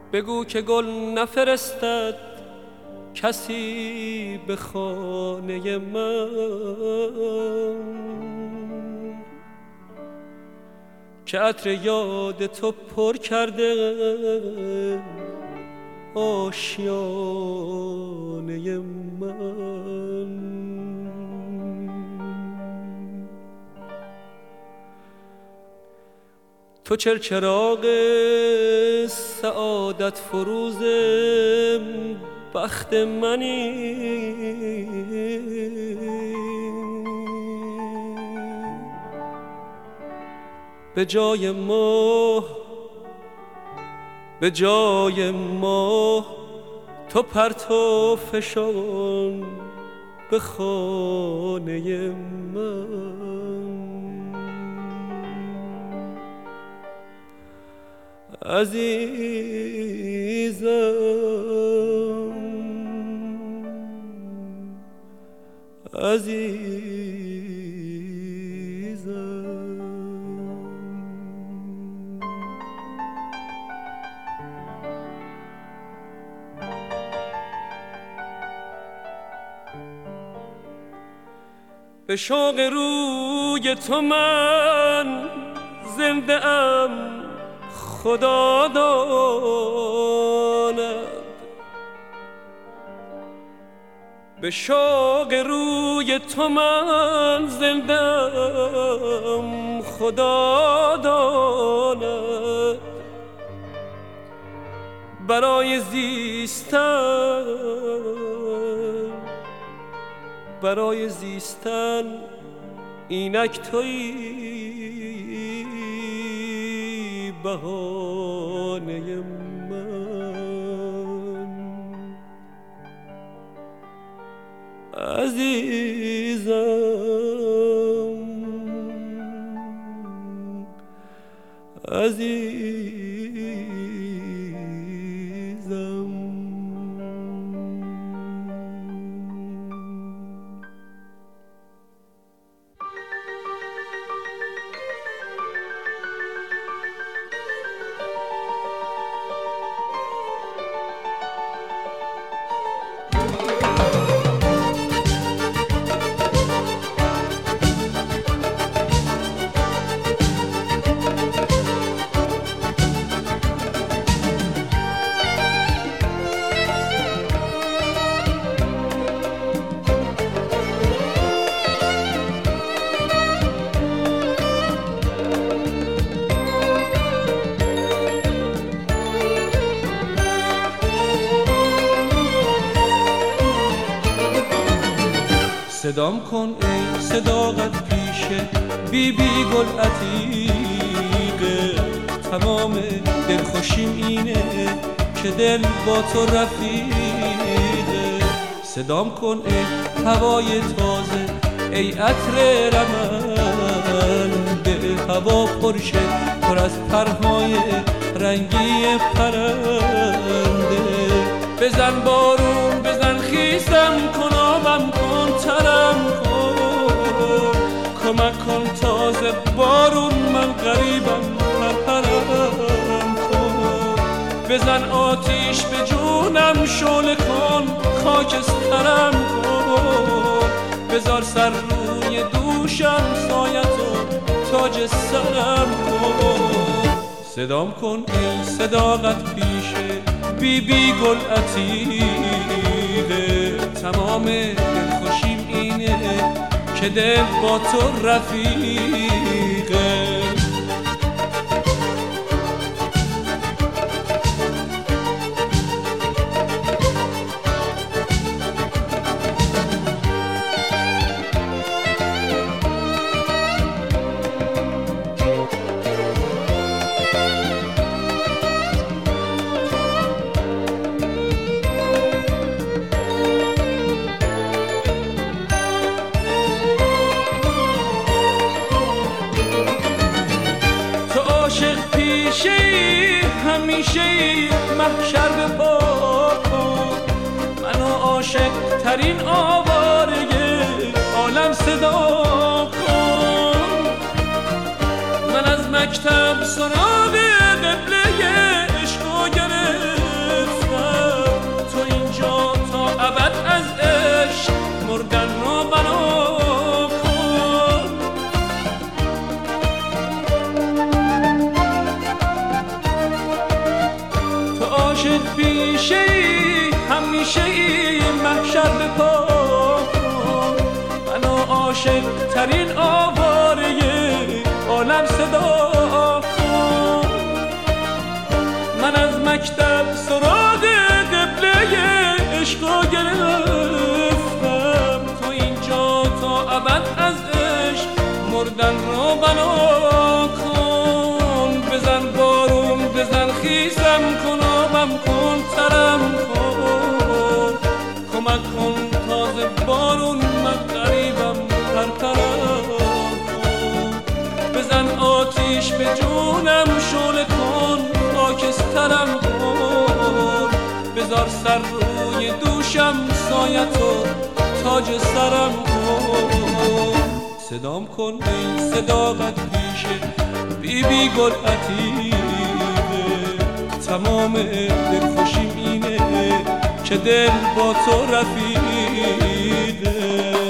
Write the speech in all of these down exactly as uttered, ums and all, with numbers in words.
بگو که گل نفرستد کسی به خانه من، که عطر یاد تو پر کرده آشیانه من. تو چرچراغ سعادت فروز بخت منی، به جای ماه به جای ماه تو پرتو فشان به خانه من. عزیزم عزیزم به شوق روی تو من زنده ام خدا داند، به شوق روی تو من زندم خدا داند. برای زیستن برای زیستن اینک تویی بهانه من. عزیزم عزیزم صدام کن ای صداقت پیشه بی بی گل عتیقه، تمام دلخوشیم اینه که دل با تو رفیقه. صدام کن ای هوای تازه ای عطر رمن، به هوا پرشه پر از پرهای رنگی پرنده. بزن بارون بزن خیسم کن آبم کن ترم کن، کمک کن تازه بارون من غریبم پرپرم کن. بزن آتیش به جونم شعله کن خاکسترم کن، بذار سر روی دوشم سایتو تاج سرم کن. صدام کن ای صداقت پیشه بی بی گل عتیقه، تمام دلخوشیم اینه که دل با تو رفیقه. همیشه محشر به پا کن، منو عاشق ترین آواره عالم صدا کن. من از مکتب سراغ قبله عشقو گرفتم، لاشه ای محشر به پا کن، منو عاشق ترین آواره عالم صدا کن. من از مکتب سراغ قبله عشقا گرفتم، تو اینجا تا ابد از عشق مردن رو بنا کن. بزن بارون بزن خیزم کن، آبم کن ترم کن، کمک کن تازه بارون من غریبم پرپرم کن. بزن آتیش به جونم شعله کن، خاکسترم کن. بذار سر روی دوشم سایتو تاج سرم کن. صدام کن ای صداقت پیشه بی بی گل عتیقه، تمام دلخوشیم اینه که دل با تو رفیقه.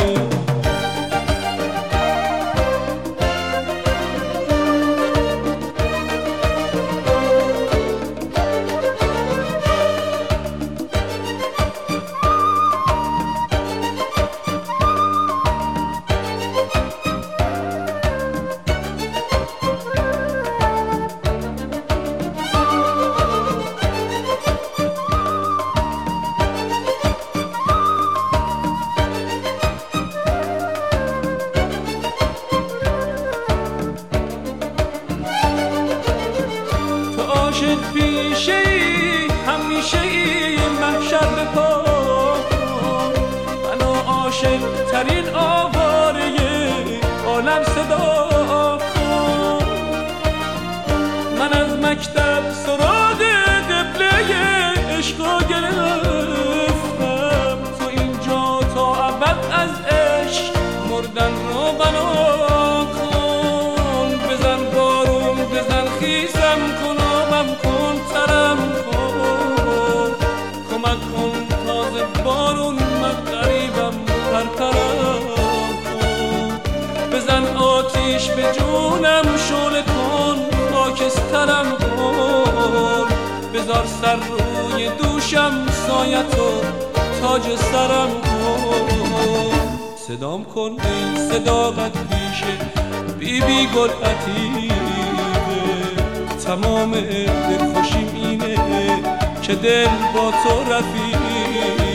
عاشق پیشه ای همیشه ای محشر به پا کن، منو عاشق ترین آواره عالم صدا کن. من از مکتب سراغ قبله عشقا گرفتم، تو اینجا تا ابد از عشق مردن رو بنا کن. بزن بارون بزن خیزم کن، کن ترم کن، کمک کن تازه بارون من غریبم پرپرم کن. بزن آتیش به جونم شعله کن، خاکسترم کن. بذار سر روی دوشم سایتو تاج سرم کن. صدام کن ای صداقت پیشه بی بی گل عتیقه، تمام دلخوشیم اینه که دل با تو رفیقه.